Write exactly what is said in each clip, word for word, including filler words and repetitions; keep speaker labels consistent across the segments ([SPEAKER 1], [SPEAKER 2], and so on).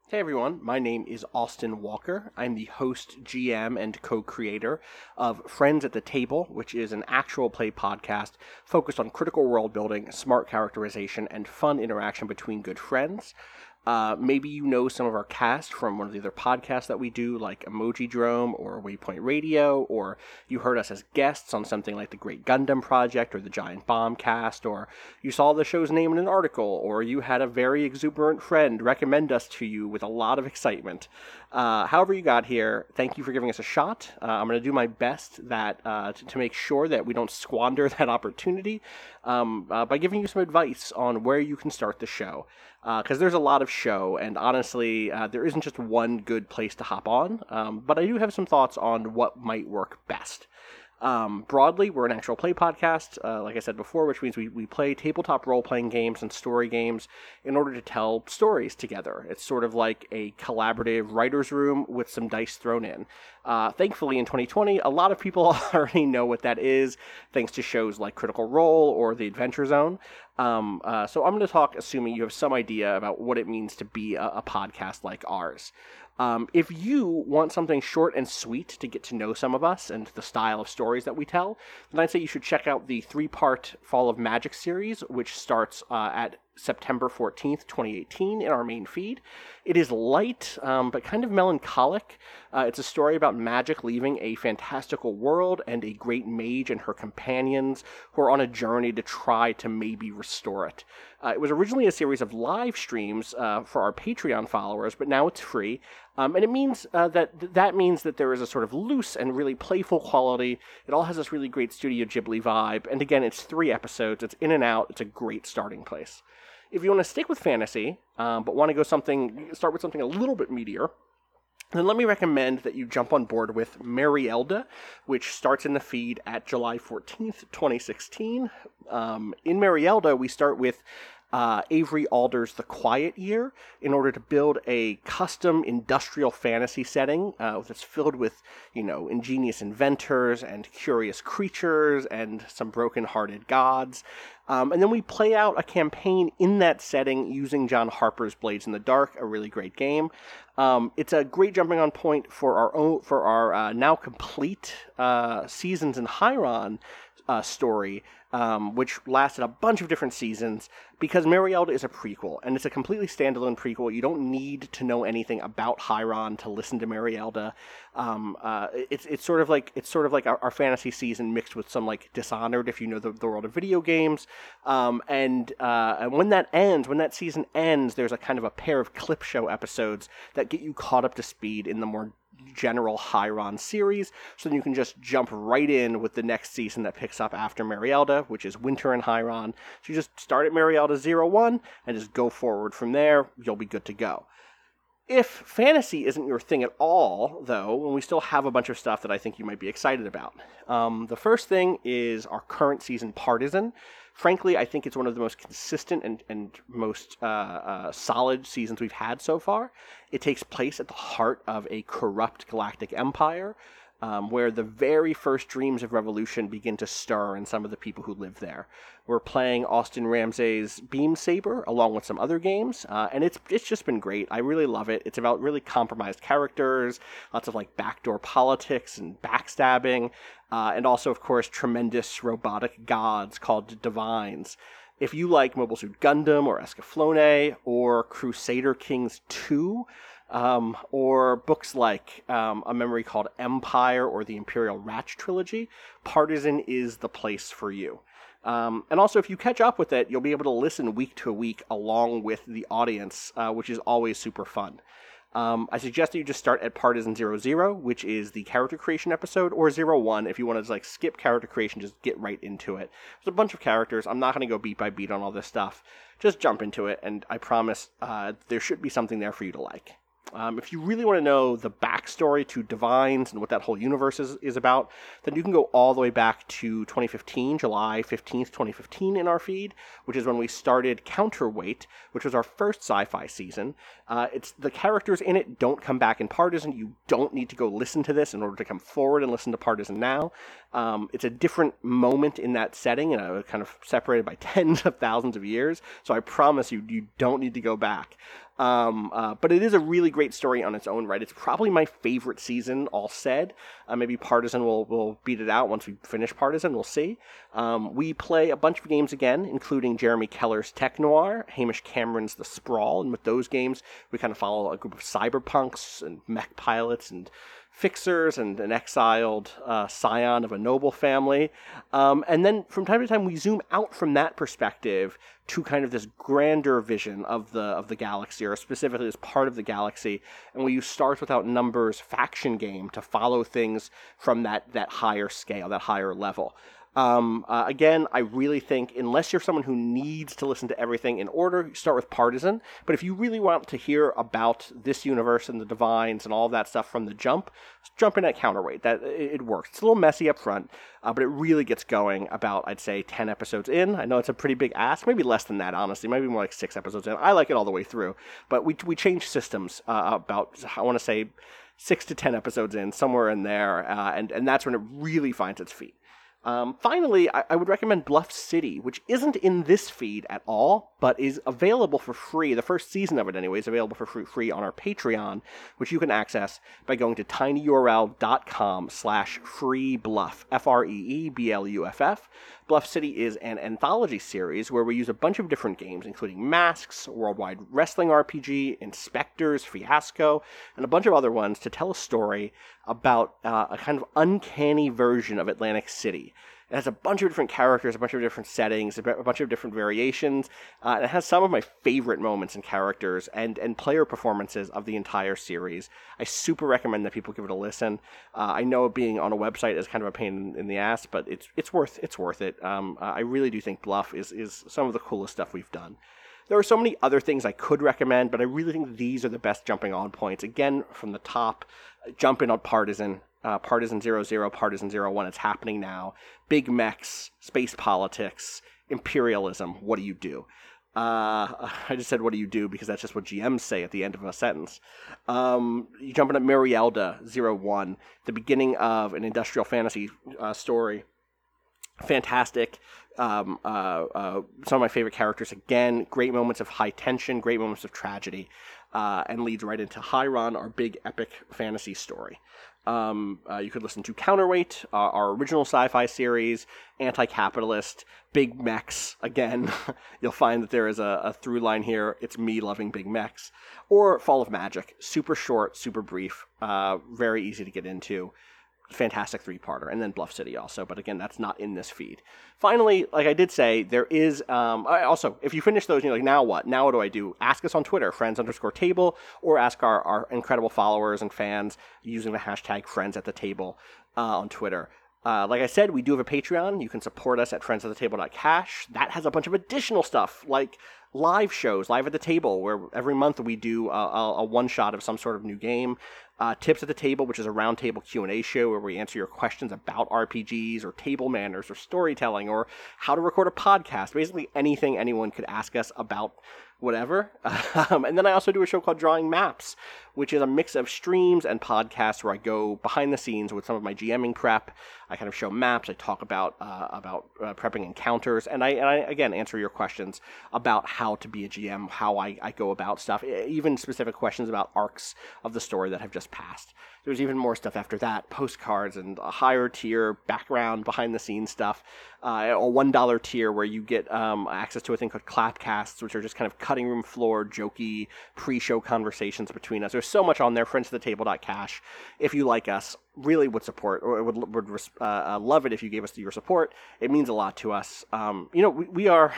[SPEAKER 1] Hey everyone, my name is Austin Walker. I'm the host, G M, and co-creator of Friends at the Table, which is an actual play podcast focused on critical world building, smart characterization, and fun interaction between good friends. Uh, maybe you know some of our cast from one of the other podcasts that we do, like Emoji Drome or Waypoint Radio, or you heard us as guests on something like the Great Gundam Project or the Giant Bomb Cast, or you saw the show's name in an article, or you had a very exuberant friend recommend us to you with a lot of excitement. Uh, however you got here, thank you for giving us a shot. Uh, I'm going to do my best that uh, to, to make sure that we don't squander that opportunity um, uh, by giving you some advice on where you can start the show. Because uh, there's a lot of show, and honestly, uh, there isn't just one good place to hop on, um, but I do have some thoughts on what might work best. Um, broadly, we're an actual play podcast, uh, like I said before, which means we, we play tabletop role-playing games and story games in order to tell stories together. It's sort of like a collaborative writer's room with some dice thrown in. Uh, thankfully, in twenty twenty, a lot of people already know what that is, thanks to shows like Critical Role or The Adventure Zone. Um, uh, so I'm going to talk assuming you have some idea about what it means to be a, a podcast like ours. Um, if you want something short and sweet to get to know some of us and the style of stories that we tell, then I'd say you should check out the three-part Fall of Magic series, which starts uh, at September fourteenth, twenty eighteen in our main feed. It is light, um, but kind of melancholic. Uh, it's a story about magic leaving a fantastical world and a great mage and her companions who are on a journey to try to maybe restore it. Uh, it was originally a series of live streams uh, for our Patreon followers, but now it's free. Um, and it means uh, that that means that there is a sort of loose and really playful quality. It all has this really great Studio Ghibli vibe. And again, it's three episodes. It's in and out. It's a great starting place. If you want to stick with fantasy, um, but want to go something, start with something a little bit meatier, then let me recommend that you jump on board with Marielda, which starts in the feed at July fourteenth, twenty sixteen. Um, in Marielda, we start with uh, Avery Alder's The Quiet Year in order to build a custom industrial fantasy setting uh, that's filled with, you know, ingenious inventors and curious creatures and some broken-hearted gods. Um, and then we play out a campaign in that setting using John Harper's Blades in the Dark, a really great game. Um, it's a great jumping on point for our own, for our uh, now complete uh, Seasons in Hyron uh, story, um, which lasted a bunch of different seasons, because Marielda is a prequel, and it's a completely standalone prequel. You don't need to know anything about Hyron to listen to Marielda. Um, uh, it's it's sort of like it's sort of like our, our fantasy season mixed with some like Dishonored, if you know the, the world of video games. Um, and uh, and when that ends, when that season ends, there's a kind of a pair of clip show episodes that get you caught up to speed in the more general Hyron series, so then you can just jump right in with the next season that picks up after Marielda, which is Winter in Hyron. So you just start at Marielda zero one and just go forward from there. You'll be good to go. If fantasy isn't your thing at all, though, and we still have a bunch of stuff that I think you might be excited about. Um, the first thing is our current season, Partisan. Frankly, I think it's one of the most consistent and, and most uh, uh, solid seasons we've had so far. It takes place at the heart of a corrupt galactic empire, um, where the very first dreams of revolution begin to stir in some of the people who live there. We're playing Austin Ramsay's Beam Saber along with some other games, uh, and it's it's just been great. I really love it. It's about really compromised characters, lots of like backdoor politics and backstabbing, uh, and also, of course, tremendous robotic gods called Divines. If you like Mobile Suit Gundam or Escaflowne or Crusader Kings two, Um, or books like um, A Memory Called Empire or the Imperial Ratch Trilogy, Partisan is the place for you. Um, and also, if you catch up with it, you'll be able to listen week to week along with the audience, uh, which is always super fun. Um, I suggest that you just start at Partisan zero zero, which is the character creation episode, or zero one if you want to like skip character creation, just get right into it. There's a bunch of characters. I'm not going to go beat by beat on all this stuff. Just jump into it, and I promise uh, there should be something there for you to like. Um, if you really want to know the backstory to Divines and what that whole universe is, is about, then you can go all the way back to twenty fifteen, July fifteenth, twenty fifteen in our feed, which is when we started Counterweight, which was our first sci-fi season. Uh, it's the characters in it don't come back in Partisan. You don't need to go listen to this in order to come forward and listen to Partisan now. Um, it's a different moment in that setting, and uh, kind of separated by tens of thousands of years, so I promise you, you don't need to go back. Um, uh, but it is a really great story on its own right. It's probably my favorite season, all said. Uh, maybe Partisan will, will beat it out once we finish Partisan. We'll see. Um, we play a bunch of games again, including Jeremy Keller's Tech Noir, Hamish Cameron's The Sprawl. And with those games, we kind of follow a group of cyberpunks and mech pilots and fixers and an exiled uh, scion of a noble family. Um, and then from time to time, we zoom out from that perspective to kind of this grander vision of the of the galaxy, or specifically as part of the galaxy. And we use Stars Without Numbers faction game to follow things from that, that higher scale, that higher level. Um, uh, again, I really think, unless you're someone who needs to listen to everything in order, start with Partisan. But if you really want to hear about this universe and the Divines and all of that stuff from the jump, jump in at Counterweight. That it, it works. It's a little messy up front, uh, but it really gets going about, I'd say, ten episodes in. I know it's a pretty big ask, maybe less than that, honestly, maybe more like six episodes in. I like it all the way through, but we we changed systems uh, about, I want to say, six to ten episodes in, somewhere in there, uh, and and that's when it really finds its feet. Um, finally, I, I would recommend Bluff City, which isn't in this feed at all, but is available for free. The first season of it, anyway, is available for free, free on our Patreon, which you can access by going to tinyurl.com slash freebluff, F R E E B L U F F. Bluff City is an anthology series where we use a bunch of different games, including Masks, Worldwide Wrestling R P G, Inspectors, Fiasco, and a bunch of other ones to tell a story about uh, a kind of uncanny version of Atlantic City. It has a bunch of different characters, a bunch of different settings, a bunch of different variations. Uh, and it has some of my favorite moments and characters and, and player performances of the entire series. I super recommend that people give it a listen. Uh, I know being on a website is kind of a pain in the ass, but it's it's worth it's worth it. Um, uh, I really do think Bluff is is some of the coolest stuff we've done. There are so many other things I could recommend, but I really think these are the best jumping on points. Again, from the top, jump in on Partisan. Uh, Partisan zero zero, Partisan zero one, it's happening now. Big mechs, space politics, imperialism, what do you do? Uh, I just said what do you do because that's just what G Ms say at the end of a sentence. Um, you jump into Marielda zero one, the beginning of an industrial fantasy uh, story. Fantastic. Um, uh, uh, some of my favorite characters, again, great moments of high tension, great moments of tragedy, uh, and leads right into Hyron, our big epic fantasy story. Um, uh, you could listen to Counterweight, uh, our original sci-fi series, Anti-Capitalist, Big Mechs. Again, you'll find that there is a, a through line here. It's me loving Big Mechs. Or Fall of Magic, super short, super brief, uh, very easy to get into. Fantastic three-parter, and then Bluff City also, but again, that's not in this feed. Finally, like I did say, there is, um, I also, if you finish those and you're like, now what? Now what do I do? Ask us on Twitter, friends underscore table, or ask our, our incredible followers and fans using the hashtag friends at the table uh, on Twitter. Uh, like I said, we do have a Patreon. You can support us at friends at the table dot cash. That has a bunch of additional stuff, like live shows, Live at the Table, where every month we do a, a, a one-shot of some sort of new game. Uh, Tips at the Table, which is a roundtable Q and A show where we answer your questions about R P Gs or table manners or storytelling or how to record a podcast. Basically anything anyone could ask us about whatever. Um, and then I also do a show called Drawing Maps, which is a mix of streams and podcasts where I go behind the scenes with some of my GMing prep. I kind of show maps. I talk about uh, about uh, prepping encounters, and I, and I again answer your questions about how to be a G M, how I, I go about stuff, even specific questions about arcs of the story that have just passed. There's even more stuff after that, postcards and a higher tier background, behind the scenes stuff, uh, a one dollar tier where you get um, access to a thing called Clapcasts, which are just kind of cutting room floor, jokey, pre-show conversations between us. There's so much on there, friends at the table dot cash. If you like us, really would support, or would, would uh, uh, love it if you gave us your support. It means a lot to us. Um, you know, we, we are...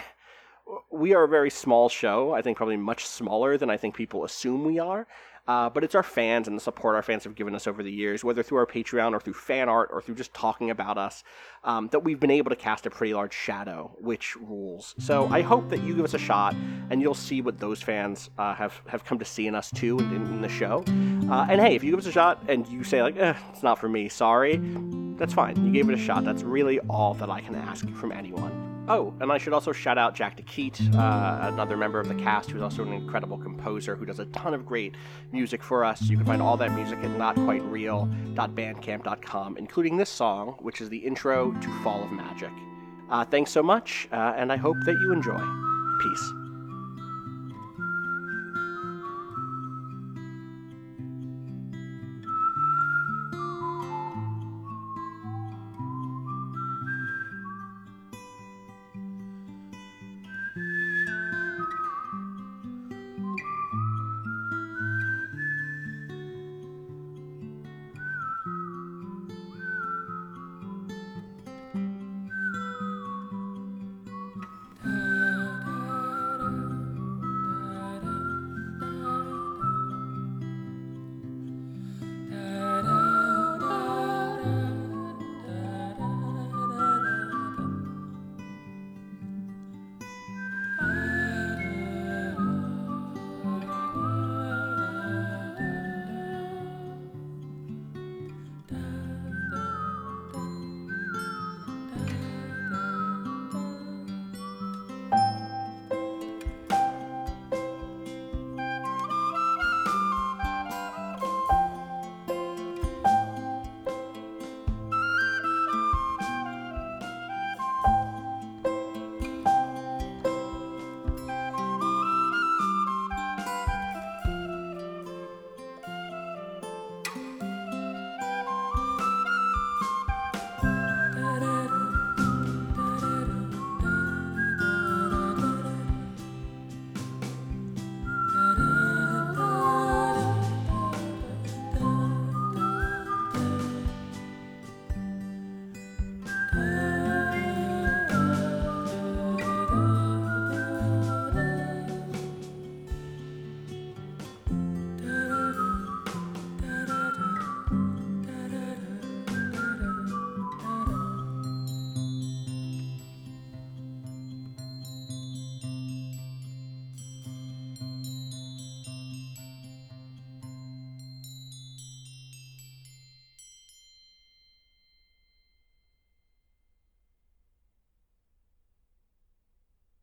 [SPEAKER 1] We are a very small show, I think probably much smaller than I think people assume we are, uh, but it's our fans and the support our fans have given us over the years, whether through our Patreon or through fan art or through just talking about us, um, that we've been able to cast a pretty large shadow, which rules. So I hope that you give us a shot and you'll see what those fans uh, have, have come to see in us too in, in the show. Uh, and hey, if you give us a shot and you say like, eh, it's not for me, sorry, that's fine. You gave it a shot. That's really all that I can ask from anyone. Oh, and I should also shout out Jack DeKeat, uh, another member of the cast who's also an incredible composer who does a ton of great music for us. You can find all that music at not quite real dot bandcamp dot com, including this song, which is the intro to Fall of Magic. Uh, thanks so much, uh, and I hope that you enjoy. Peace.